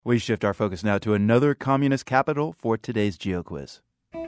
We shift our focus now to another communist capital for today's GeoQuiz.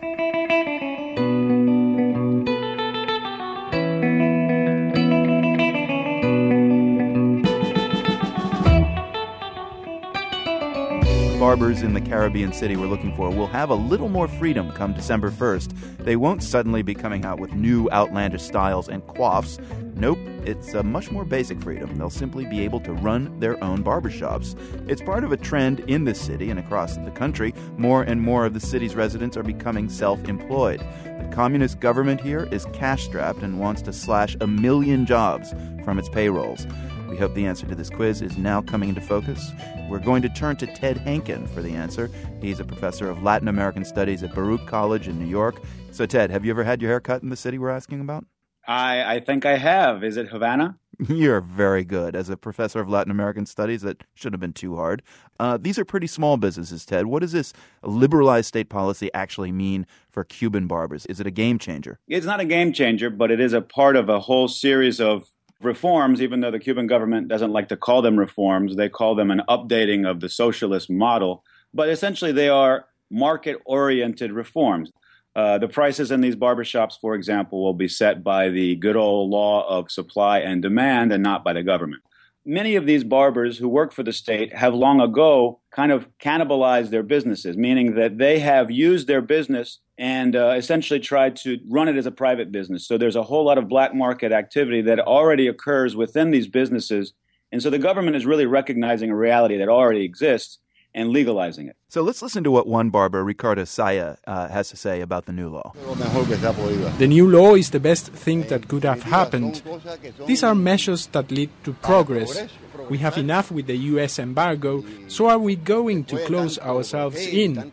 Barbers in the Caribbean city we're looking for will have a little more freedom come December 1st. They won't suddenly be coming out with new outlandish styles and coiffes. Nope, it's a much more basic freedom. They'll simply be able to run their own barbershops. It's part of a trend in this city and across the country. More and more of the city's residents are becoming self-employed. The communist government here is cash-strapped and wants to slash 1 million jobs from its payrolls. We hope the answer to this quiz is now coming into focus. We're going to turn to Ted Henkin for the answer. He's a professor of Latin American Studies at Baruch College in New York. So, Ted, have you ever had your hair cut in the city we're asking about? I think I have. Is it Havana? You're very good. As a professor of Latin American Studies, that shouldn't have been too hard. These are pretty small businesses, Ted. What does this liberalized state policy actually mean for Cuban barbers? Is it a game changer? It's not a game changer, but it is a part of a whole series of reforms, even though the Cuban government doesn't like to call them reforms. They call them an updating of the socialist model. But essentially, they are market-oriented reforms. The prices in these barbershops, for example, will be set by the good old law of supply and demand and not by the government. Many of these barbers who work for the state have long ago kind of cannibalized their businesses, meaning that they have used their business and essentially tried to run it as a private business. So there's a whole lot of black market activity that already occurs within these businesses. And so the government is really recognizing a reality that already exists and legalizing it. So let's listen to what one barber, Ricardo Saya, has to say about the new law. The new law is the best thing that could have happened. These are measures that lead to progress. We have enough with the U.S. embargo, so are we going to close ourselves in?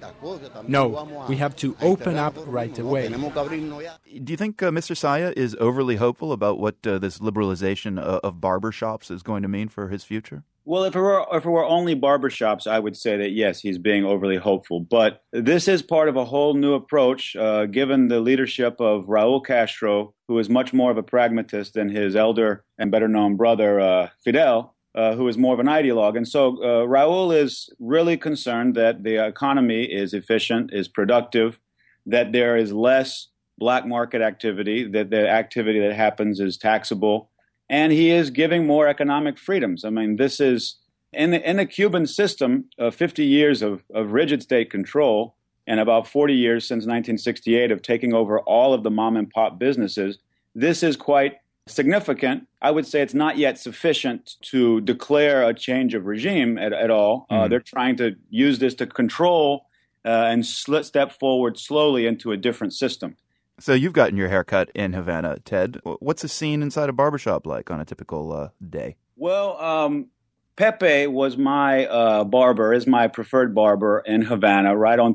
No, we have to open up right away. Do you think Mr. Saya is overly hopeful about what this liberalization of barbershops is going to mean for his future? Well, if it were only barbershops, I would say that, yes, he's being overly hopeful. But this is part of a whole new approach, given the leadership of Raul Castro, who is much more of a pragmatist than his elder and better-known brother, Fidel, who is more of an ideologue. And so Raul is really concerned that the economy is efficient, is productive, that there is less black market activity, that the activity that happens is taxable. And he is giving more economic freedoms. I mean, this is, in the Cuban system, 50 years of rigid state control and about 40 years since 1968 of taking over all of the mom-and-pop businesses, this is quite significant. I would say it's not yet sufficient to declare a change of regime at all. They're trying to use this to control and step forward slowly into a different system. So you've gotten your hair cut in Havana, Ted. What's the scene inside a barbershop like on a typical day? Well, Pepe was my barber, is my preferred barber in Havana, right on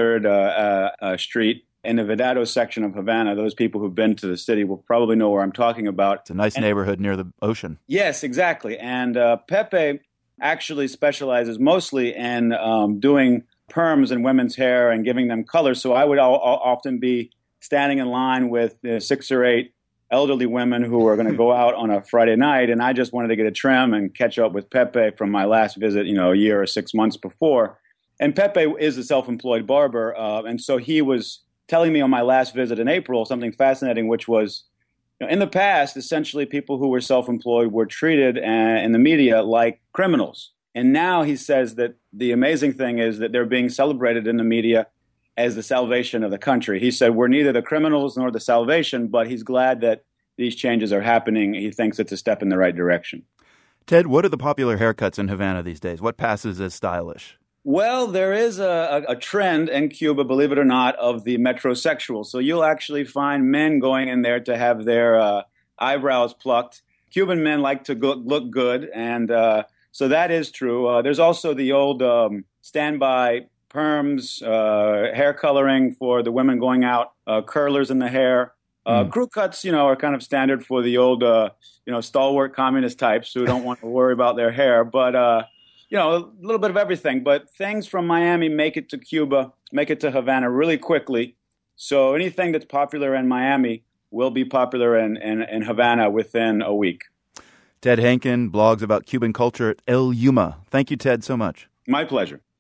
23rd Street in the Vedado section of Havana. Those people who've been to the city will probably know where I'm talking about. It's a nice neighborhood near the ocean. Yes, exactly. And Pepe actually specializes mostly in doing perms in women's hair and giving them color. So I would often be standing in line with 6 or 8 elderly women who are going to go out on a Friday night, and I just wanted to get a trim and catch up with Pepe from my last visit, a year or 6 months before. And Pepe is a self-employed barber, and so he was telling me on my last visit in April something fascinating, which was, in the past, essentially people who were self-employed were treated in the media like criminals. And now he says that the amazing thing is that they're being celebrated in the media as the salvation of the country. He said, we're neither the criminals nor the salvation, but he's glad that these changes are happening. He thinks it's a step in the right direction. Ted, what are the popular haircuts in Havana these days? What passes as stylish? Well, there is a trend in Cuba, believe it or not, of the metrosexual. So you'll actually find men going in there to have their eyebrows plucked. Cuban men like to look good, and so that is true. There's also the old standby perms, hair coloring for the women going out, curlers in the hair. Crew cuts, are kind of standard for the old, stalwart communist types who don't want to worry about their hair. But, a little bit of everything. But things from Miami make it to Cuba, make it to Havana really quickly. So anything that's popular in Miami will be popular in Havana within a week. Ted Henkin blogs about Cuban culture at El Yuma. Thank you, Ted, so much. My pleasure.